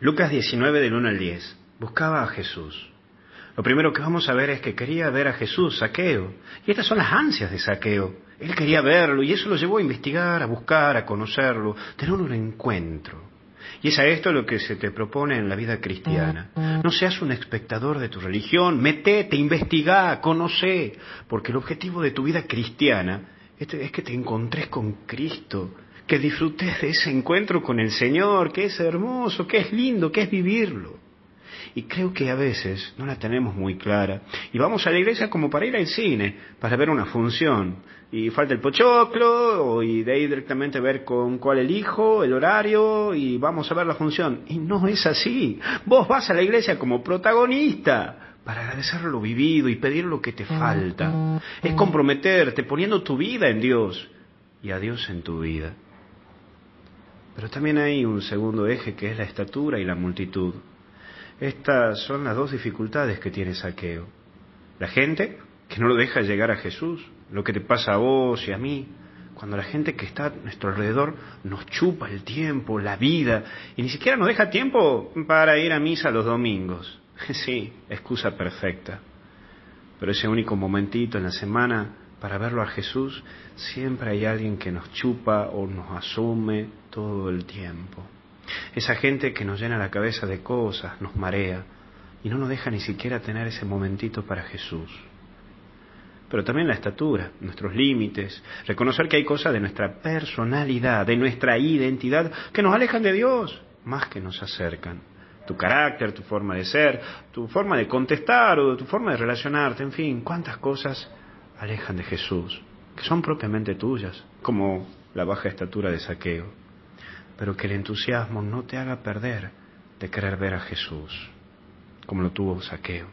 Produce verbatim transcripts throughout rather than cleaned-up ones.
Lucas diecinueve, del uno al diez. Buscaba a Jesús. Lo primero que vamos a ver es que quería ver a Jesús, Zaqueo. Y estas son las ansias de Zaqueo. Él quería verlo y eso lo llevó a investigar, a buscar, a conocerlo, tener un encuentro. Y es a esto lo que se te propone en la vida cristiana. No seas un espectador de tu religión, metete, investigá, conocé, porque el objetivo de tu vida cristiana es que te encontres con Cristo, que disfrutes de ese encuentro con el Señor, que es hermoso, que es lindo, que es vivirlo. Y creo que a veces no la tenemos muy clara. Y vamos a la iglesia como para ir al cine, para ver una función. Y falta el pochoclo, y de ahí directamente ver con cuál elijo, el horario, y vamos a ver la función. Y no es así. Vos vas a la iglesia como protagonista, para agradecer lo vivido y pedir lo que te falta. Es comprometerte poniendo tu vida en Dios y a Dios en tu vida. Pero también hay un segundo eje que es la estatura y la multitud. Estas son las dos dificultades que tiene Zaqueo. La gente que no lo deja llegar a Jesús, lo que te pasa a vos y a mí, cuando la gente que está a nuestro alrededor nos chupa el tiempo, la vida, y ni siquiera nos deja tiempo para ir a misa los domingos. Sí, excusa perfecta. Pero ese único momentito en la semana para verlo a Jesús, siempre hay alguien que nos chupa o nos asume todo el tiempo. Esa gente que nos llena la cabeza de cosas, nos marea y no nos deja ni siquiera tener ese momentito para Jesús. Pero también la estatura, nuestros límites, reconocer que hay cosas de nuestra personalidad, de nuestra identidad, que nos alejan de Dios más que nos acercan. Tu carácter, tu forma de ser, tu forma de contestar o tu forma de relacionarte, en fin, cuántas cosas alejan de Jesús, que son propiamente tuyas, como la baja estatura de Zaqueo. Pero que el entusiasmo no te haga perder de querer ver a Jesús, como lo tuvo Zaqueo.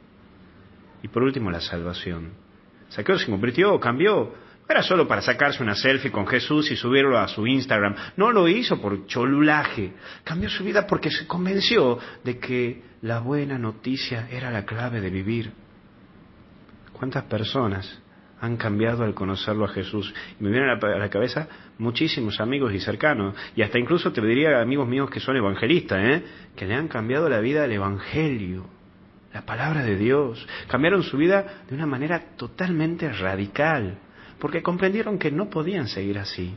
Y por último, la salvación. Zaqueo se convirtió, cambió. No era solo para sacarse una selfie con Jesús y subirlo a su Instagram. No lo hizo por cholulaje. Cambió su vida porque se convenció de que la buena noticia era la clave de vivir. ¿Cuántas personas han cambiado al conocerlo a Jesús? Y me vienen a la cabeza muchísimos amigos y cercanos, y hasta incluso te diría amigos míos que son evangelistas, ¿eh? que le han cambiado la vida al Evangelio, la palabra de Dios. Cambiaron su vida de una manera totalmente radical, porque comprendieron que no podían seguir así.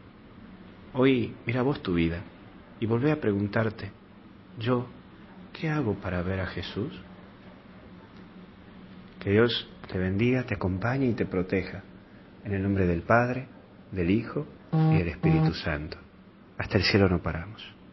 Hoy, mira vos tu vida, y volvé a preguntarte, ¿yo qué hago para ver a Jesús? Que Dios te bendiga, te acompañe y te proteja. En el nombre del Padre, del Hijo y del Espíritu Santo. Hasta el cielo no paramos.